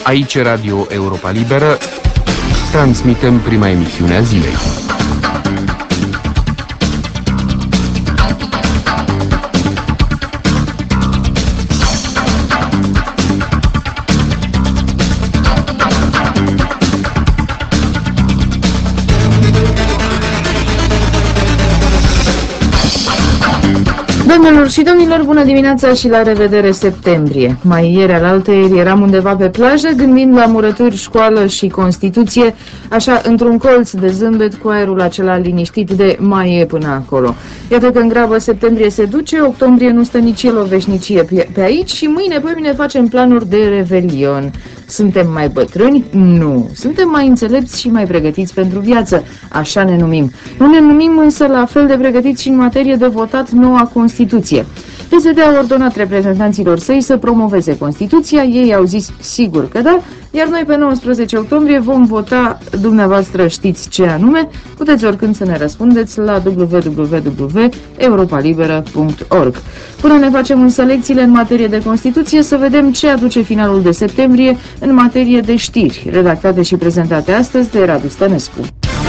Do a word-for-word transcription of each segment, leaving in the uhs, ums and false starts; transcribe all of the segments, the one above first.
Aici Radio Europa Liberă, transmitem prima emisiune a zilei. Doamnelor și domnilor, bună dimineața și la revedere septembrie. Mai ieri alaltăieri eram undeva pe plajă, gândind la murături, școală și Constituție, așa într-un colț de zâmbet cu aerul acela liniștit de mai e până acolo. Iată că în grabă septembrie se duce, octombrie nu stă nici el o veșnicie pe aici și mâine, păimine facem planuri de revelion. Suntem mai bătrâni? Nu. Suntem mai înțelepți și mai pregătiți pentru viață. Așa ne numim. Nu ne numim însă la fel de pregătiți și în materie de votat noua Constituție. P S D a ordonat reprezentanților săi să promoveze Constituția, ei au zis sigur că da, iar noi pe nouăsprezece octombrie vom vota, dumneavoastră știți ce anume, puteți oricând să ne răspundeți la w w w punct europa liberă punct org. Până ne facem însă lecțiile în materie de Constituție, să vedem ce aduce finalul de septembrie în materie de știri, redactate și prezentate astăzi de Radu Stănescu.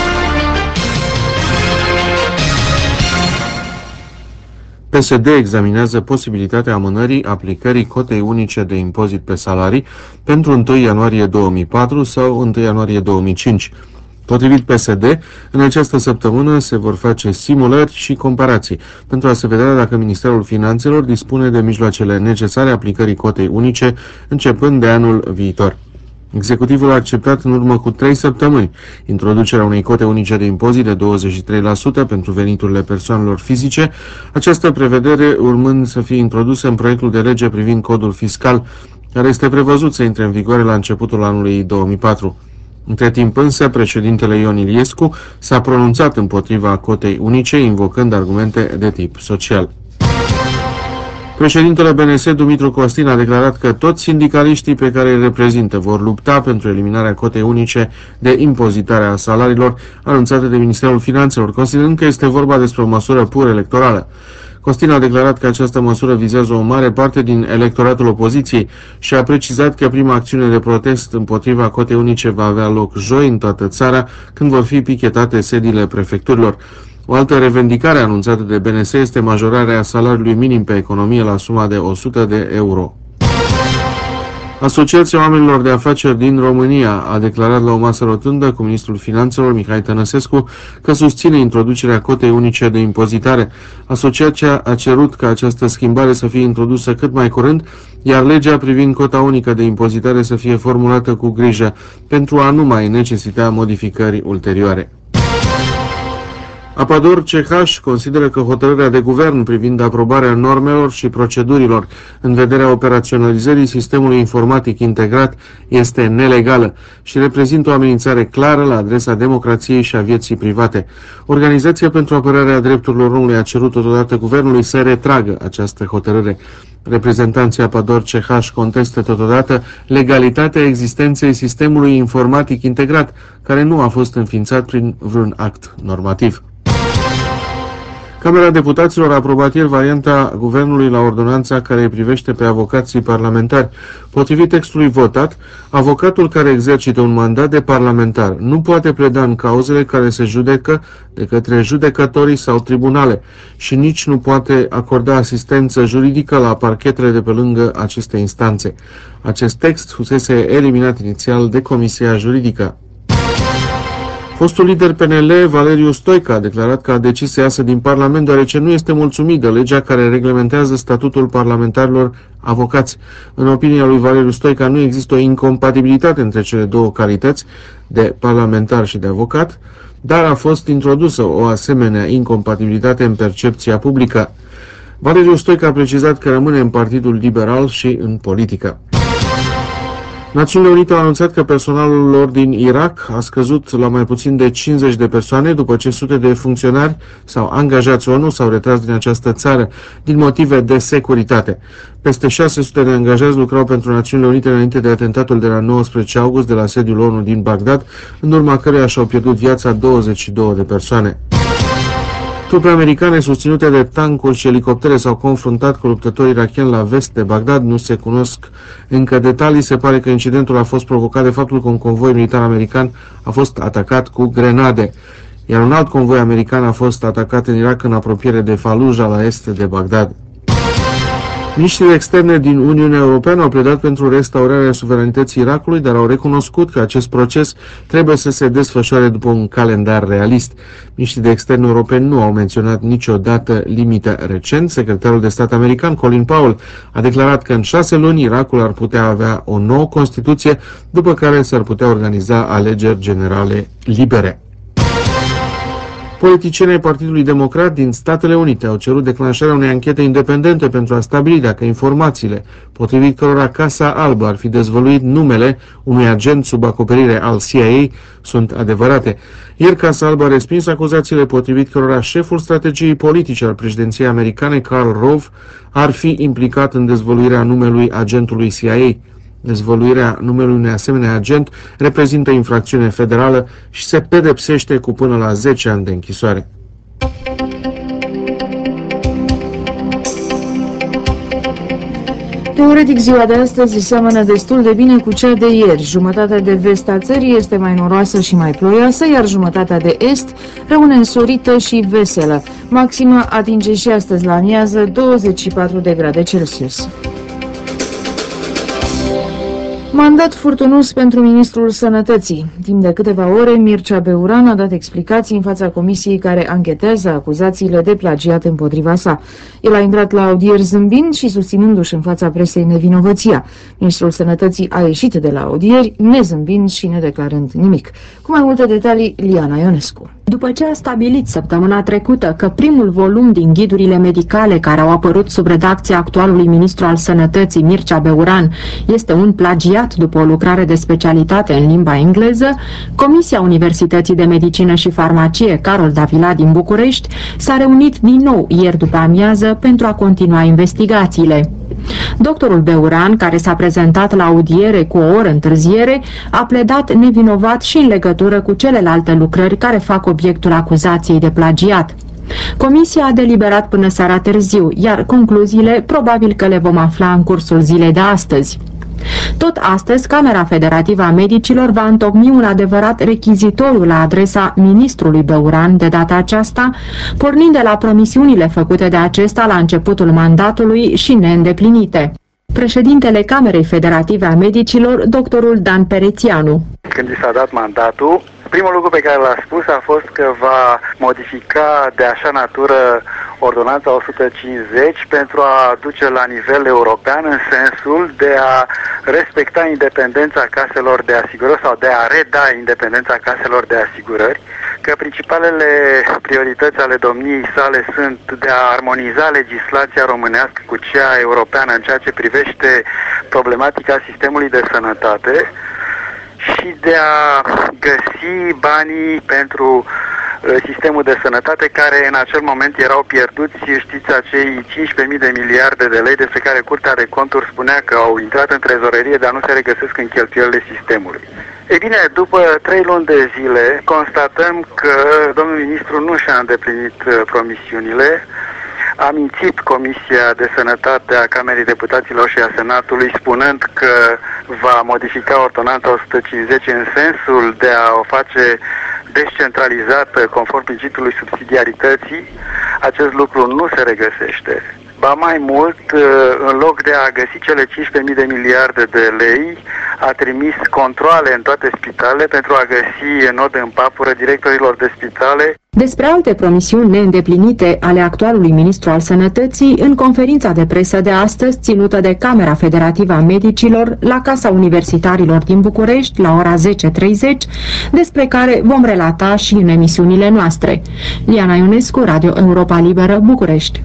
P S D examinează posibilitatea amânării aplicării cotei unice de impozit pe salarii pentru întâi ianuarie două mii patru sau întâi ianuarie două mii cinci. Potrivit P S D, în această săptămână se vor face simulări și comparații pentru a se vedea dacă Ministerul Finanțelor dispune de mijloacele necesare aplicării cotei unice începând de anul viitor. Executivul a acceptat în urmă cu trei săptămâni introducerea unei cote unice de impozit de douăzeci și trei la sută pentru veniturile persoanelor fizice, această prevedere urmând să fie introdusă în proiectul de lege privind codul fiscal, care este prevăzut să intre în vigoare la începutul anului două mii patru. Între timp însă, președintele Ion Iliescu s-a pronunțat împotriva cotei unice, invocând argumente de tip social. Președintele B N S, Dumitru Costin, a declarat că toți sindicaliștii pe care îi reprezintă vor lupta pentru eliminarea cotei unice de impozitare a salariilor anunțate de Ministerul Finanțelor, considerând că este vorba despre o măsură pur electorală. Costin a declarat că această măsură vizează o mare parte din electoratul opoziției și a precizat că prima acțiune de protest împotriva cotei unice va avea loc joi în toată țara, când vor fi pichetate sediile prefecturilor. O altă revendicare anunțată de B N S este majorarea salariului minim pe economie la suma de o sută de euro. Asociația Oamenilor de Afaceri din România a declarat la o masă rotundă cu ministrul Finanțelor, Mihai Tănăsescu, că susține introducerea cotei unice de impozitare. Asociația a cerut ca această schimbare să fie introdusă cât mai curând, iar legea privind cota unică de impozitare să fie formulată cu grijă pentru a nu mai necesita modificări ulterioare. Apador C H consideră că hotărârea de guvern privind aprobarea normelor și procedurilor în vederea operaționalizării sistemului informatic integrat este nelegală și reprezintă o amenințare clară la adresa democrației și a vieții private. Organizația pentru apărarea drepturilor omului a cerut totodată guvernului să retragă această hotărâre. Reprezentanții Apador C H contestă totodată legalitatea existenței sistemului informatic integrat, care nu a fost înființat prin vreun act normativ. Camera Deputaților a aprobat ieri varianta guvernului la ordonanța care îi privește pe avocații parlamentari. Potrivit textului votat, avocatul care exercită un mandat de parlamentar nu poate pleda în cauzele care se judecă de către judecătorii sau tribunale și nici nu poate acorda asistență juridică la parchetele de pe lângă aceste instanțe. Acest text fusese eliminat inițial de Comisia Juridică. Fostul lider P N L, Valeriu Stoica, a declarat că a decis să iasă din Parlament deoarece nu este mulțumit de legea care reglementează statutul parlamentarilor avocați. În opinia lui Valeriu Stoica nu există o incompatibilitate între cele două calități de parlamentar și de avocat, dar a fost introdusă o asemenea incompatibilitate în percepția publică. Valeriu Stoica a precizat că rămâne în Partidul Liberal și în politică. Națiunile Unite au anunțat că personalul lor din Irak a scăzut la mai puțin de cincizeci de persoane după ce sute de funcționari sau angajați ONU s-au retras din această țară din motive de securitate. Peste șase sute de angajați lucrau pentru Națiunile Unite înainte de atentatul de la nouăsprezece august de la sediul ONU din Bagdad, în urma căruia și-au pierdut viața douăzeci și două de persoane. Trupe americane susținute de tancuri și elicoptere s-au confruntat cu luptătorii irakieni la vest de Bagdad. Nu se cunosc încă detalii. Se pare că incidentul a fost provocat de faptul că un convoi militar american a fost atacat cu grenade. Iar un alt convoi american a fost atacat în Irak în apropiere de Fallujah, la est de Bagdad. Miniștrii externe din Uniunea Europeană au pledat pentru restaurarea suveranității Irakului, dar au recunoscut că acest proces trebuie să se desfășoare după un calendar realist. Miniștrii de externe europeni nu au menționat niciodată limită. Recent, secretarul de stat american Colin Powell a declarat că în șase luni Irakul ar putea avea o nouă Constituție, după care s-ar putea organiza alegeri generale libere. Politicienii Partidului Democrat din Statele Unite au cerut declanșarea unei anchete independente pentru a stabili dacă informațiile potrivit cărora Casa Albă ar fi dezvăluit numele unui agent sub acoperire al C I A sunt adevărate. Ieri Casa Albă a respins acuzațiile potrivit cărora șeful strategiei politice al președinției americane, Karl Rove, ar fi implicat în dezvăluirea numelui agentului C I A. Dezvăluirea numelui unui asemenea agent reprezintă infracțiune federală și se pedepsește cu până la zece ani de închisoare. Teoretic, ziua de astăzi seamănă destul de bine cu cea de ieri. Jumătatea de vest a țării este mai noroasă și mai ploioasă, iar jumătatea de est rămâne însorită și veselă. Maxima atinge și astăzi la amiază douăzeci și patru de grade Celsius. Mandat furtunos pentru Ministrul Sănătății. Timp de câteva ore, Mircea Beuran a dat explicații în fața comisiei care anchetează acuzațiile de plagiat împotriva sa. El a intrat la audieri zâmbind și susținându-și în fața presei nevinovăția. Ministrul Sănătății a ieșit de la audieri nezâmbind și nedeclarând nimic. Cu mai multe detalii, Liana Ionescu. După ce a stabilit săptămâna trecută că primul volum din ghidurile medicale care au apărut sub redacția actualului ministru al Sănătății, Mircea Beuran, este un plagiat după o lucrare de specialitate în limba engleză, Comisia Universității de Medicină și Farmacie Carol Davila din București s-a reunit din nou ieri după amiază pentru a continua investigațiile. Doctorul Beuran, care s-a prezentat la audiere cu o oră întârziere, a pledat nevinovat și în legătură cu celelalte lucrări care fac obiectul acuzației de plagiat. Comisia a deliberat până seara târziu, iar concluziile probabil că le vom afla în cursul zilei de astăzi. Tot astăzi, Camera Federativă a Medicilor va întocmi un adevărat rechizitoriu la adresa ministrului Beuran de data aceasta, pornind de la promisiunile făcute de acesta la începutul mandatului și neîndeplinite. Președintele Camerei Federative a Medicilor, doctorul Dan Perețianu. Când i s-a dat mandatul, primul lucru pe care l-a spus a fost că va modifica de așa natură ordonanța o sută cincizeci pentru a duce la nivel european în sensul de a respecta independența caselor de asigurări sau de a reda independența caselor de asigurări, că principalele priorități ale domniei sale sunt de a armoniza legislația românească cu cea europeană în ceea ce privește problematica sistemului de sănătate și de a găsi banii pentru sistemul de sănătate care în acel moment erau pierduți, știți, acei cincisprezece mii de miliarde de lei despre care Curtea de Conturi spunea că au intrat în trezorerie, dar nu se regăsesc în cheltuielile sistemului. Ei bine, după trei luni de zile, constatăm că domnul ministru nu și-a îndeplinit promisiunile, a mințit Comisia de Sănătate a Camerei Deputaților și a Senatului, spunând că va modifica ordonanța o sută cincizeci în sensul de a o face descentralizată conform principiului subsidiarității. Acest lucru nu se regăsește. Ba mai mult, în loc de a găsi cele cincisprezece mii de miliarde de lei, a trimis controale în toate spitalele pentru a găsi în nod în papură directorilor de spitale. Despre alte promisiuni neîndeplinite ale actualului ministru al Sănătății, în conferința de presă de astăzi, ținută de Camera Federativă a Medicilor la Casa Universitarilor din București, la ora zece treizeci, despre care vom relata și în emisiunile noastre. Liana Ionescu, Radio Europa Liberă, București.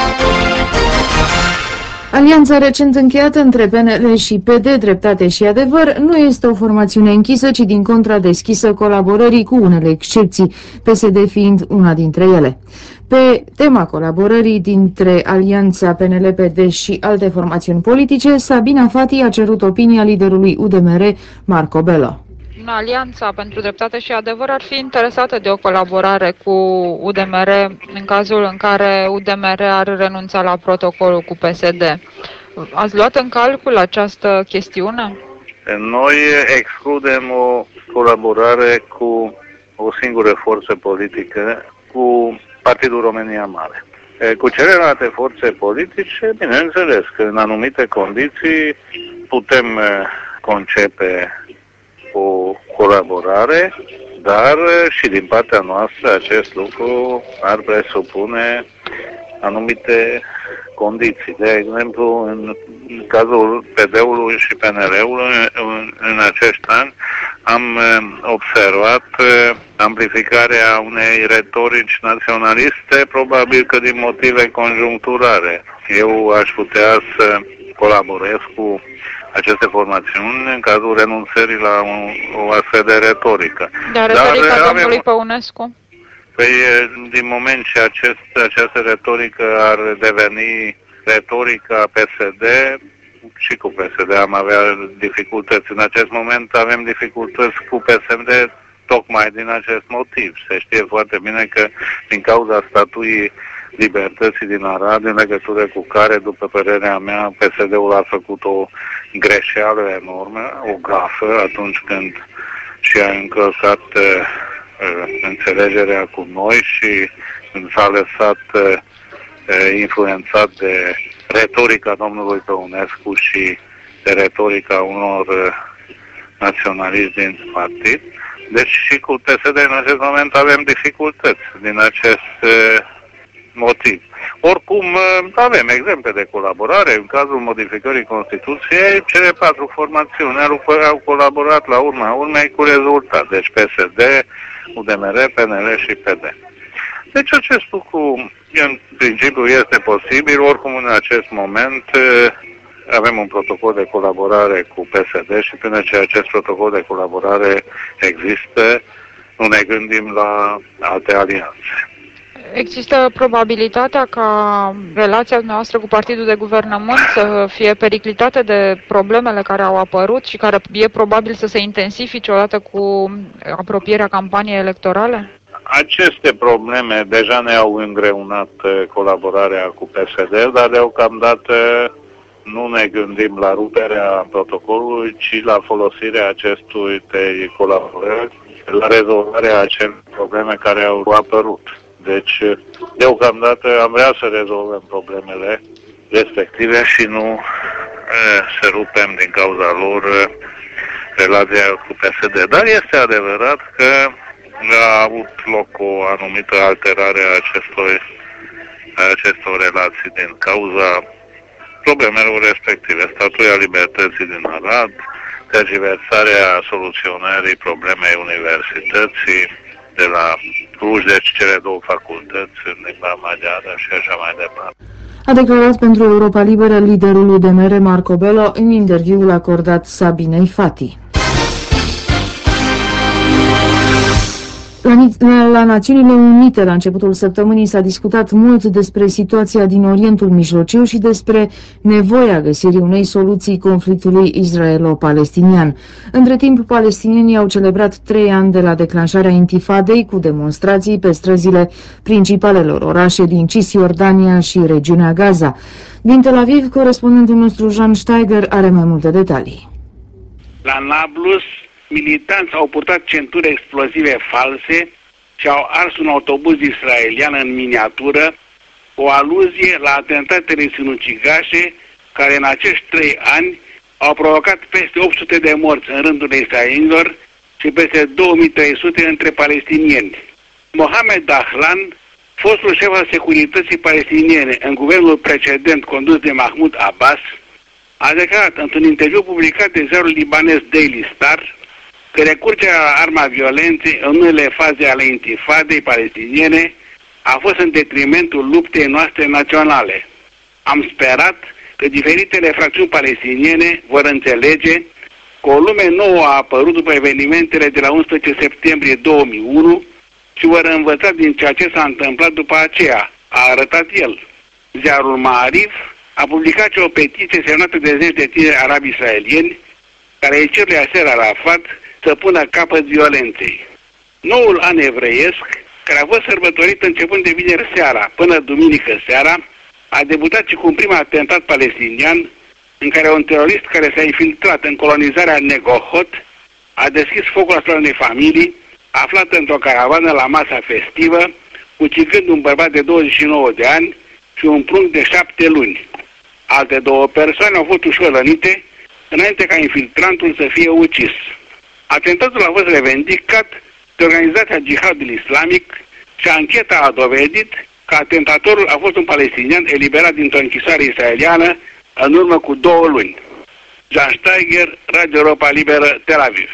Alianța recent încheiată între P N L și P D, Dreptate și Adevăr, nu este o formațiune închisă, ci din contra deschisă colaborării cu unele excepții, P S D fiind una dintre ele. Pe tema colaborării dintre Alianța P N L P D și alte formațiuni politice, Sabina Fati a cerut opinia liderului U D M R, Marco Bello. Alianța pentru Dreptate și Adevăr ar fi interesată de o colaborare cu U D M R în cazul în care U D M R ar renunța la protocolul cu P S D. Ați luat în calcul această chestiune? Noi excludem o colaborare cu o singură forță politică, cu Partidul România Mare. Cu celelalte forțe politice, bineînțeles că în anumite condiții putem concepe o colaborare, dar și din partea noastră acest lucru ar presupune anumite condiții. De exemplu, în cazul P D-ului și P N L-ului, în, în acești ani am observat amplificarea unei retorici naționaliste, probabil că din motive conjuncturale. Eu aș putea să colaborez cu aceste formațiuni în cazul renunțării la un, o astfel de retorică. Dar retorica Dar, domnului avem... Păunescu? Păi, din moment ce acest, această retorică ar deveni retorica P S D, și cu P S D am avea dificultăți. În acest moment avem dificultăți cu P S D tocmai din acest motiv. Se știe foarte bine că din cauza statuii Libertății din Arad, în legătură cu care, după părerea mea, P S D-ul a făcut o greșeală enormă, o gafă, atunci când și-a încălcat uh, înțelegerea cu noi și când s-a lăsat uh, influențat de retorica domnului Păunescu și de retorica unor uh, naționaliști din partid. Deci și cu P S D în acest moment avem dificultăți din acest uh, motiv. Oricum, avem exemple de colaborare. În cazul modificării Constituției, cele patru formațiuni au colaborat la urma urmei cu rezultat. Deci P S D, U D M R, P N L și P D. Deci acest lucru, în principiu, este posibil. Oricum, în acest moment, avem un protocol de colaborare cu P S D și până ce acest protocol de colaborare există, nu ne gândim la alte alianțe. Există probabilitatea ca relația noastră cu partidul de guvernământ să fie periclitată de problemele care au apărut și care e probabil să se intensifice odată cu apropierea campaniei electorale? Aceste probleme deja ne-au îngreunat colaborarea cu P S D, dar deocamdată nu ne gândim la ruperea protocolului, ci la folosirea acestui colaborări, la rezolvarea acelor probleme care au apărut. Deci, deocamdată am vrea să rezolvăm problemele respective și nu e, să rupem din cauza lor relația cu P S D. Dar este adevărat că a avut loc o anumită alterare a acestor, a acestor relații din cauza problemelor respective. Statuia Libertății din Arad, tergiversarea soluționării problemei universității de la Cluj, deci cele două facultăți în limba maghiară și așa mai departe. A declarat pentru Europa Liberă liderul U D M R Marco Bello în interviul acordat Sabinei Fati. La, la Națiunile Unite, la începutul săptămânii, s-a discutat mult despre situația din Orientul Mijlociu și despre nevoia găsirii unei soluții conflictului israelo-palestinian. Între timp, palestinienii au celebrat trei ani de la declanșarea intifadei cu demonstrații pe străzile principalelor orașe din Cisjordania și regiunea Gaza. Din Tel Aviv, corespondentul nostru Jean Steiger are mai multe detalii. La Nablus, militanți au purtat centuri explozive false și au ars un autobuz israelian în miniatură, o aluzie la atentatele sinucigașe care în acești trei ani au provocat peste opt sute de morți în rândul israelienilor și peste două mii trei sute între palestinieni. Mohamed Dahlan, fostul șef al securității palestiniene în guvernul precedent condus de Mahmoud Abbas, a declarat într-un interviu publicat de ziarul libanez Daily Star că recurgerea la arma violenței în unele faze ale intifadei palestiniene a fost în detrimentul luptei noastre naționale. Am sperat că diferitele fracțiuni palestiniene vor înțelege că o lume nouă a apărut după evenimentele de la unsprezece septembrie două mii unu și vor învăța din ceea ce s-a întâmplat după aceea, a arătat el. Ziarul Ma'arif a publicat și o petiție semnată de zeci de tineri arabi israelieni care îi cer lui Yasser Arafat să pună capăt violenței. Noul an evreiesc, care a fost sărbătorit începând de vineri seara până duminică seara, a debutat și cu un prim atentat palestinian în care un terorist care s-a infiltrat în colonizarea Negohot a deschis focul asupra unei familii aflată într-o caravană la masa festivă, ucigând un bărbat de douăzeci și nouă de ani și un prunc de șapte luni. Alte două persoane au fost ușor rănite înainte ca infiltrantul să fie ucis. Atentatul a fost revendicat de organizația Jihadul Islamic și ancheta a dovedit că atentatorul a fost un palestinian eliberat dintr-o închisoare israeliană în urmă cu două luni. Jan Steiger, Radio Europa Liberă, Tel Aviv.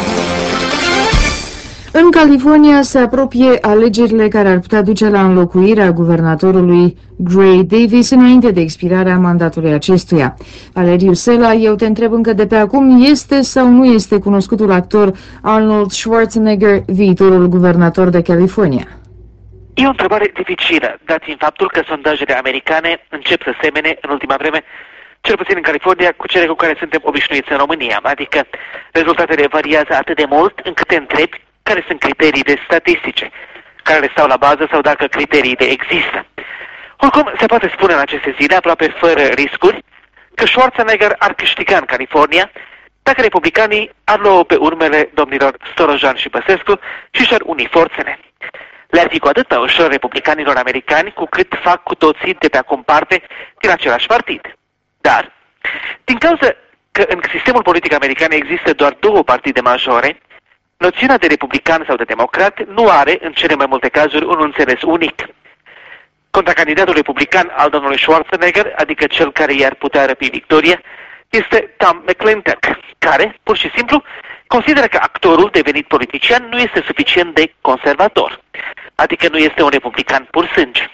În California se apropie alegerile care ar putea duce la înlocuirea guvernatorului Gray Davis înainte de expirarea mandatului acestuia. Valeriu Sela, eu te întreb încă de pe acum, este sau nu este cunoscutul actor Arnold Schwarzenegger viitorul guvernator de California? E o întrebare dificilă, dat fiind faptul că sondajele americane încep să semene în ultima vreme, cel puțin în California, cu cele cu care suntem obișnuiți în România, adică rezultatele variază atât de mult încât te întrebi care sunt criteriile statistice, care le stau la bază sau dacă criteriile există. Oricum, se poate spune în aceste zile, aproape fără riscuri, că Schwarzenegger ar câștiga în California dacă republicanii ar lua pe urmele domnilor Stolojan și Băsescu și și-ar uni forțele. Le-ar fi cu atât mai ușor republicanilor americani cu cât fac cu toții de pe acum parte din același partid. Dar, din cauza că în sistemul politic american există doar două partide majore, noțiunea de republican sau de democrat nu are, în cele mai multe cazuri, un înțeles unic. Contracandidatul republican al domnului Schwarzenegger, adică cel care i-ar putea răpi victoria, este Tom McClintock, care, pur și simplu, consideră că actorul devenit politician nu este suficient de conservator, adică nu este un republican pur sânge.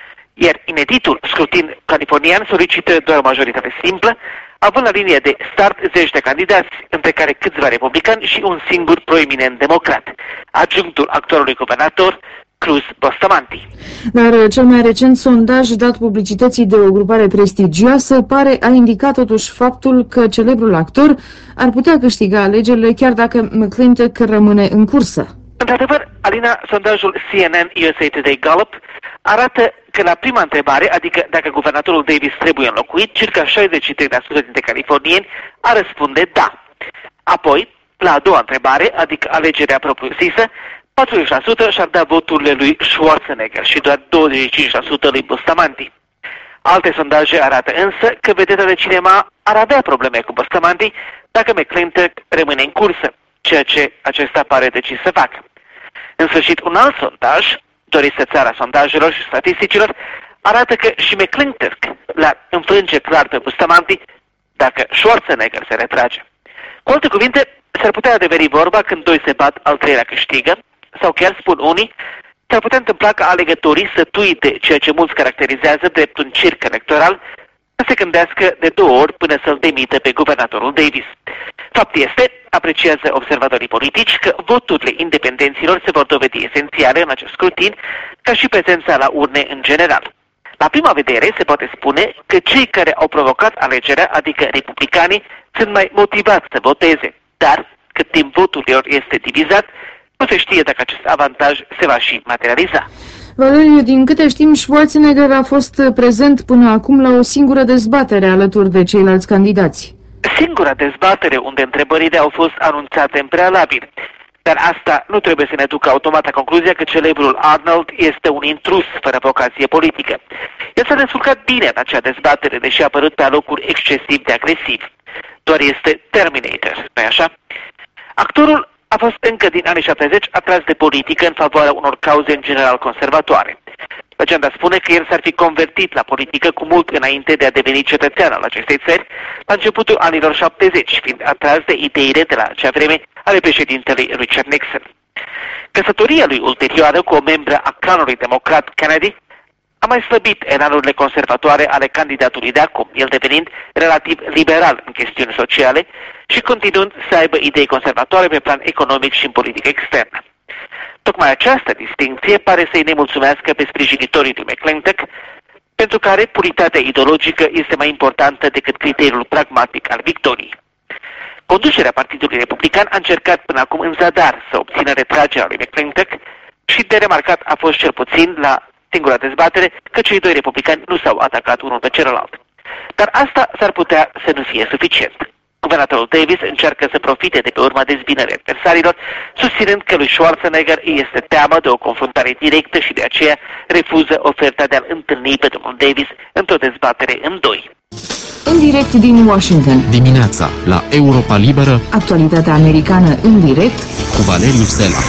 Iar ineditul scrutin californian solicită doar o majoritate simplă, având la linie de start zeci de candidați, între care câțiva republicani și un singur proeminent democrat, adjunctul actualului guvernator, Cruz Bustamante. Dar cel mai recent sondaj dat publicității de o grupare prestigioasă pare a indicat totuși faptul că celebrul actor ar putea câștiga alegerile chiar dacă McClintock rămâne în cursă. Într-adevăr, Alina, sondajul C N N U S A Today Gallup arată că la prima întrebare, adică dacă guvernatorul Davis trebuie înlocuit, circa șaizeci și trei la sută dintre californieni ar răspunde da. Apoi, la a doua întrebare, adică alegerea propriu-zisă, patruzeci la sută și-ar da voturile lui Schwarzenegger și doar douăzeci și cinci la sută lui Bustamante. Alte sondaje arată însă că vedeta de cinema ar avea probleme cu Bustamante dacă McClintock rămâne în cursă, ceea ce acesta pare decis să facă. În sfârșit, un alt sondaj, dorit țara sondajelor și statisticilor, arată că și McClintock l-ar înfrânge clar pe Bustamante dacă Schwarzenegger se retrage. Cu alte cuvinte, s-ar putea adeveri vorba când doi se bat, al treilea câștigă, sau chiar spun unii, s-ar putea întâmpla ca alegătorii să tuite ceea ce mulți caracterizează drept un circ electoral, să se gândească de două ori până să-l demită pe guvernatorul Davis. Fapt este, apreciază observatorii politici, că voturile independenților se vor dovedi esențiale în acest scrutin, ca și prezența la urne în general. La prima vedere se poate spune că cei care au provocat alegerea, adică republicanii, sunt mai motivați să voteze, dar cât timp votul lor este divizat, nu se știe dacă acest avantaj se va și materializa. Valeriu, din câte știm, Schwarzenegger a fost prezent până acum la o singură dezbatere alături de ceilalți candidați. Singura dezbatere unde întrebările au fost anunțate în prealabil. Dar asta nu trebuie să ne ducă automat la concluzia că celebrul Arnold este un intrus fără vocație politică. El s-a descurcat bine în acea dezbatere, deși a apărut pe alocuri excesiv de agresiv. Doar este Terminator, nu-i așa? Actorul a fost încă din anii șaptezeci atras de politică în favoarea unor cauze în general conservatoare. Legenda spune că el s-ar fi convertit la politică cu mult înainte de a deveni cetățean al acestei țări, la începutul anilor șaptezeci, fiind atras de ideile de la acea vreme ale președintelui Richard Nixon. Căsătoria lui ulterioară cu o membră a clanului democrat Kennedy a mai slăbit enalurile conservatoare ale candidatului de acum, el devenind relativ liberal în chestiuni sociale și continuând să aibă idei conservatoare pe plan economic și în politică externă. Tocmai această distincție pare să-i nemulțumească pe sprijinitorii lui McClintock, pentru care puritatea ideologică este mai importantă decât criteriul pragmatic al victoriei. Conducerea Partidului Republican a încercat până acum în zadar să obțină retragerea lui McClintock și de remarcat a fost cel puțin la singura dezbatere că cei doi republicani nu s-au atacat unul pe celălalt. Dar asta s-ar putea să nu fie suficient. Guvernatorul Davis încearcă să profite de pe urma dezbinării adversarilor, susținând că lui Schwarzenegger îi este teamă de o confruntare directă și de aceea refuză oferta de a-l întâlni pe domnul Davis într-o dezbatere în doi. În direct din Washington. Dimineața la Europa Liberă. Actualitatea americană în direct Cu Valeriu Sela.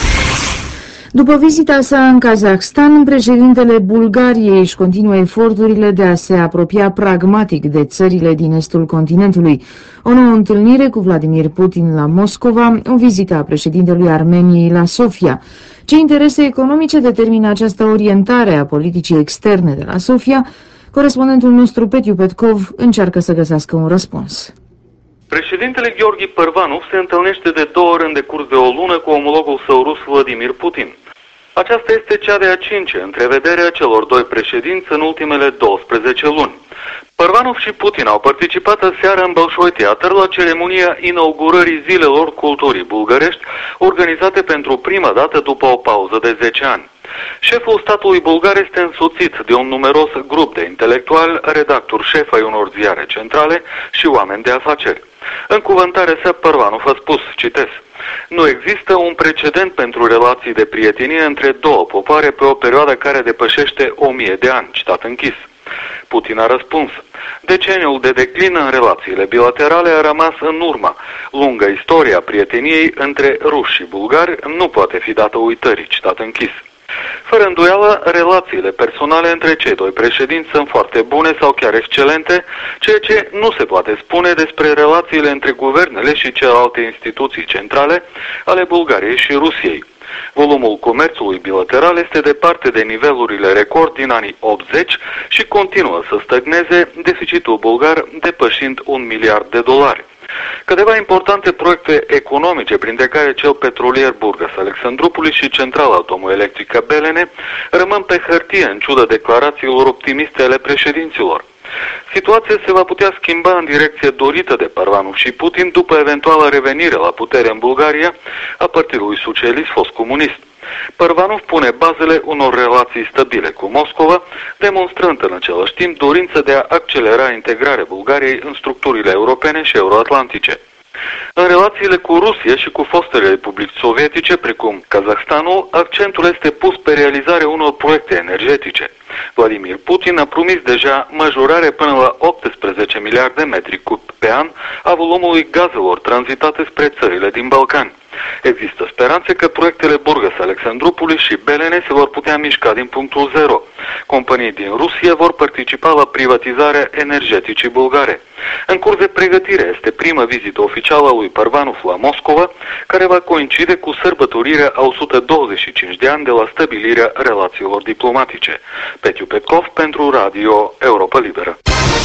După vizita sa în Kazahstan, președintele Bulgariei își continuă eforturile de a se apropia pragmatic de țările din estul continentului. O nouă întâlnire cu Vladimir Putin la Moscova, o vizită a președintelui Armeniei la Sofia. Ce interese economice determină această orientare a politicii externe de la Sofia? Corespondentul nostru, Petiu Petkov, încearcă să găsească un răspuns. Președintele Gheorghe Părvanov se întâlnește de două ori în decurs de o lună cu omologul său rus Vladimir Putin. Aceasta este cea de-a cincea întrevedere a celor doi președinți în ultimele douăsprezece luni. Părvanov și Putin au participat aseară în Bolshoi Teatr la ceremonia inaugurării Zilelor Culturii Bulgărești, organizate pentru prima dată după o pauză de zece ani. Șeful statului bulgar este însoțit de un numeros grup de intelectuali, redactori șef ai unor ziare centrale și oameni de afaceri. În cuvântarea sa, Părvanov a spus, citez, nu există un precedent pentru relații de prietenie între două popoare pe o perioadă care depășește o mie de ani, citat închis. Putin a răspuns, deceniul de declin în relațiile bilaterale a rămas în urmă. Lunga istoria prieteniei între ruși și bulgari nu poate fi dată uitării, citat închis. Fără îndoială, relațiile personale între cei doi președinți sunt foarte bune sau chiar excelente, ceea ce nu se poate spune despre relațiile între guvernele și celelalte instituții centrale ale Bulgariei și Rusiei. Volumul comerțului bilateral este departe de nivelurile record din anii optzeci și continuă să stagneze, deficitul bulgar depășind un miliard de dolari. Câteva importante proiecte economice, printre care cel petrolier Burgas Alexandroupoli și centrala atomoelectrică Belene, rămân pe hârtie în ciuda declarațiilor optimiste ale președinților. Situația se va putea schimba în direcție dorită de Părvanov și Putin după eventuala revenire la putere în Bulgaria a Partidului Socialist fost comunist. Părvanov pune bazele unor relații stabile cu Moscova, demonstrând în același timp dorința de a accelera integrarea Bulgariei în structurile europene și euroatlantice. În relațiile cu Rusia și cu fostele republici sovietice, precum Kazahstanul, accentul este pus pe realizarea unor proiecte energetice. Vladimir Putin a promis deja majorare până la optsprezece miliarde metri cub pe an a volumului gazelor tranzitate spre țările din Balcani. Există speranțe că proiectele Burgas Alexandroupoli și Belene se vor putea mișca din punctul zero. Companii din Rusia vor participa la privatizarea energeticii bulgare. În curs de pregătire este prima vizită oficială a lui Părvanov la Moscova, care va coincide cu sărbătorirea a o sută douăzeci și cinci de ani de la stabilirea relațiilor diplomatice. Petiu Petkov pentru Radio Europa Liberă.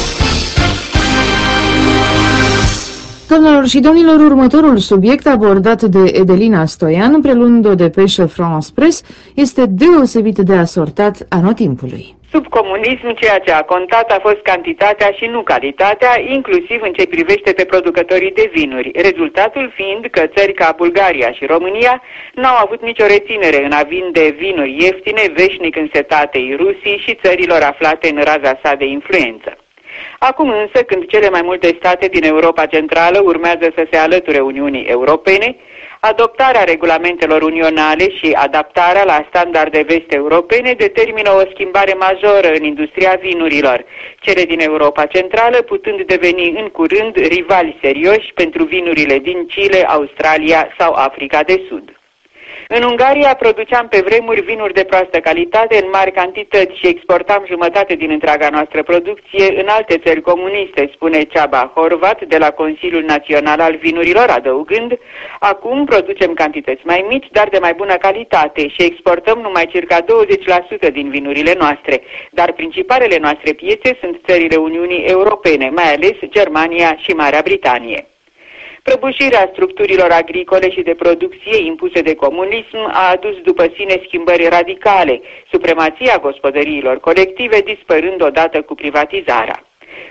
Doamnelor și domnilor, următorul subiect abordat de Edelina Stoian, preluând o depeșă France Press, este deosebit de asortat anotimpului. Sub comunism, ceea ce a contat a fost cantitatea și nu calitatea, inclusiv în ce privește pe producătorii de vinuri, rezultatul fiind că țări ca Bulgaria și România n-au avut nicio reținere în a vinde vinuri ieftine, veșnic însetatei Rusii și țărilor aflate în raza sa de influență. Acum însă, când cele mai multe state din Europa Centrală urmează să se alăture Uniunii Europene, adoptarea regulamentelor unionale și adaptarea la standarde vest-europene determină o schimbare majoră în industria vinurilor, cele din Europa Centrală putând deveni în curând rivali serioși pentru vinurile din Chile, Australia sau Africa de Sud. În Ungaria produceam pe vremuri vinuri de proastă calitate în mari cantități și exportam jumătate din întreaga noastră producție în alte țări comuniste, spune Ceaba Horvat de la Consiliul Național al Vinurilor, adăugând, acum producem cantități mai mici, dar de mai bună calitate și exportăm numai circa douăzeci la sută din vinurile noastre, dar principalele noastre piețe sunt țările Uniunii Europene, mai ales Germania și Marea Britanie. Prăbușirea structurilor agricole și de producție impuse de comunism a adus după sine schimbări radicale, supremația gospodăriilor colective dispărând odată cu privatizarea.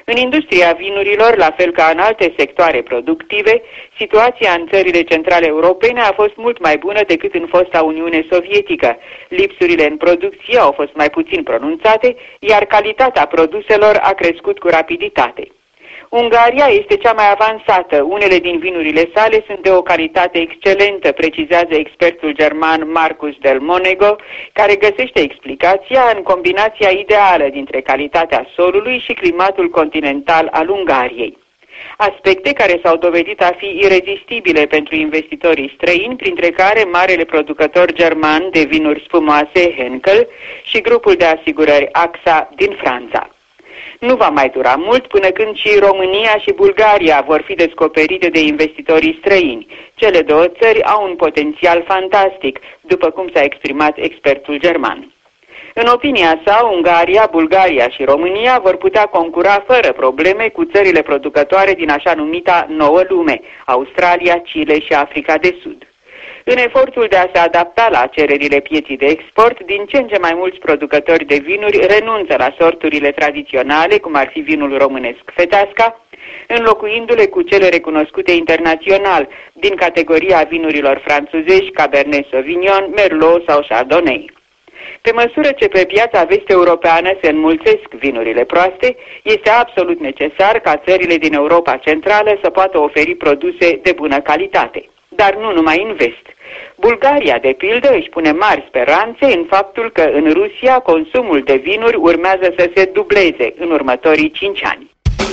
În industria vinurilor, la fel ca în alte sectoare productive, situația în țările centrale europene a fost mult mai bună decât în fosta Uniune Sovietică. Lipsurile în producție au fost mai puțin pronunțate, iar calitatea produselor a crescut cu rapiditate. Ungaria este cea mai avansată. Unele din vinurile sale sunt de o calitate excelentă, precizează expertul german Markus del Monego, care găsește explicația în combinația ideală dintre calitatea solului și climatul continental al Ungariei. Aspecte care s-au dovedit a fi irezistibile pentru investitorii străini, printre care marele producător german de vinuri spumoase Henkel și grupul de asigurări A X A din Franța. Nu va mai dura mult până când și România și Bulgaria vor fi descoperite de investitorii străini. Cele două țări au un potențial fantastic, după cum s-a exprimat expertul german. În opinia sa, Ungaria, Bulgaria și România vor putea concura fără probleme cu țările producătoare din așa numita Nouă Lume, Australia, Chile și Africa de Sud. În efortul de a se adapta la cererile pieții de export, din ce în ce mai mulți producători de vinuri renunță la sorturile tradiționale, cum ar fi vinul românesc Feteasca, înlocuindu-le cu cele recunoscute internațional, din categoria vinurilor franțuzești, Cabernet Sauvignon, Merlot sau Chardonnay. Pe măsură ce pe piața vest-europeană se înmulțesc vinurile proaste, este absolut necesar ca țările din Europa Centrală să poată oferi produse de bună calitate. Dar nu numai în vest. Bulgaria, de pildă, își pune mari speranțe în faptul că în Rusia consumul de vinuri urmează să se dubleze în următorii cinci ani.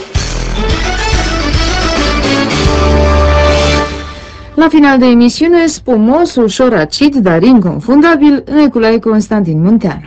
La final de emisiune, spumos, ușor acid, dar inconfundabil, Nicolae Constantin Munteanu.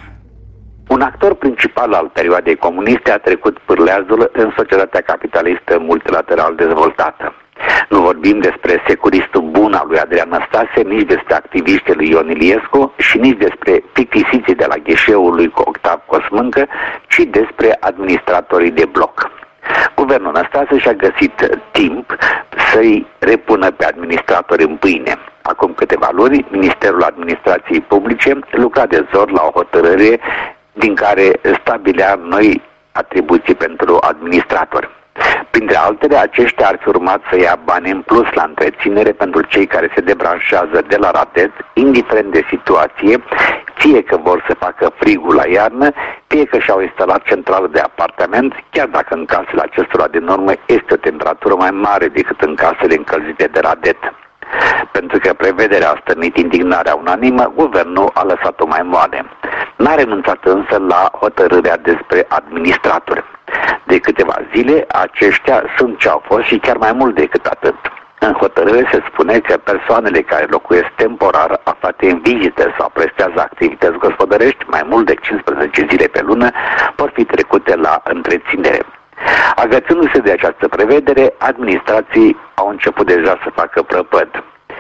Un actor principal al perioadei comuniste a trecut pârleazul în societatea capitalistă multilateral dezvoltată. Nu vorbim despre securistul bun al lui Adrian Năstase, nici despre activiștii lui Ion Iliescu și nici despre plictisiții de la gheșeul lui Octav Cosmâncă, ci despre administratorii de bloc. Guvernul Năstase și-a găsit timp să-i repună pe administratori în pâine. Acum câteva luni, Ministerul Administrației Publice lucra de zor la o hotărâre din care stabilea noi atribuții pentru administratori. Printre altele, aceștia ar fi urmat să ia bani în plus la întreținere pentru cei care se debranșează de la ratet, indiferent de situație, fie că vor să facă frigul la iarnă, fie că și-au instalat centrală de apartament, chiar dacă în casele acestora din urmă este o temperatură mai mare decât în casele încălzite de radet. Pentru că prevederea a stârnit indignarea unanimă, guvernul a lăsat-o mai moale. N-a renunțat însă la hotărârea despre administratori. De câteva zile, aceștia sunt ce au fost și chiar mai mult decât atât. În hotărâre se spune că persoanele care locuiesc temporar, aflate în vizită sau prestează activități gospodărești mai mult de cincisprezece zile pe lună, pot fi trecute la întreținere. Agățându-se de această prevedere, administrații au început deja să facă prăpăd.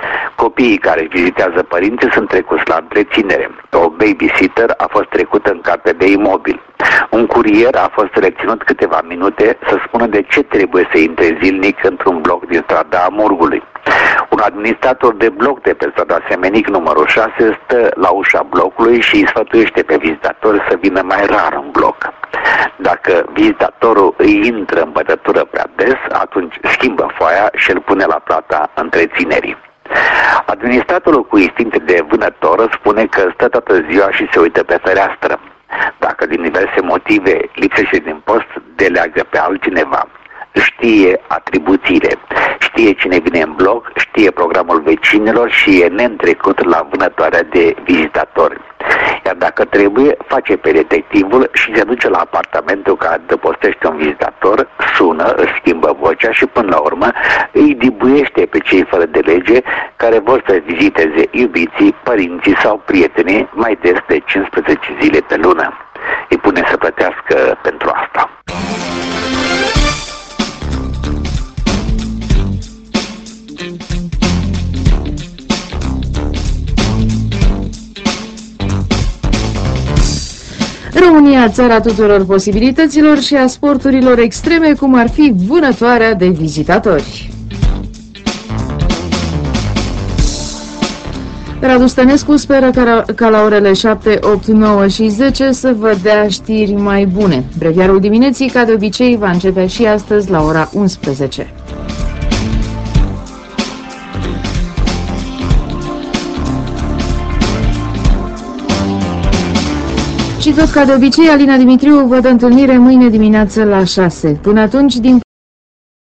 Copiii care vizitează părinții sunt trecuți la întreținere. O babysitter a fost trecută în carte de imobil. Un curier a fost reținut câteva minute să spună de ce trebuie să intre zilnic într-un bloc din strada Amurgului. Un administrator de bloc de pe strada Semenic numărul șase stă la ușa blocului și îi sfătuiește pe vizitatori să vină mai rar în bloc. Dacă vizitatorul îi intră în bătătură prea des, atunci schimbă foaia și îl pune la plata întreținerii. Administratorul cu instincte de vânător spune că stă toată ziua și se uită pe fereastră. Dacă din diverse motive lipsește din post, deleagă pe altcineva. Știe atribuțiile, știe cine vine în bloc, știe programul vecinilor și e neîntrecut la vânătoarea de vizitatori. Iar dacă trebuie, face pe detectivul și se duce la apartamentul care adăpostește un vizitator, sună, își schimbă vocea și până la urmă îi dibuiește pe cei fără de lege care vor să viziteze iubiții, părinții sau prietenii mai des de cincisprezece zile pe lună. Îi pune să plătească pentru asta. România, țara tuturor posibilităților și a sporturilor extreme, cum ar fi vânătoarea de vizitatori. Radu Stănescu speră ca, ca la orele șapte, opt, nouă și zece să vă dea știri mai bune. Breviarul dimineții, ca de obicei, va începe și astăzi la ora unsprezece. Și tot ca de obicei, Alina Dimitriu vă dă întâlnire mâine dimineață la șase. Până atunci, din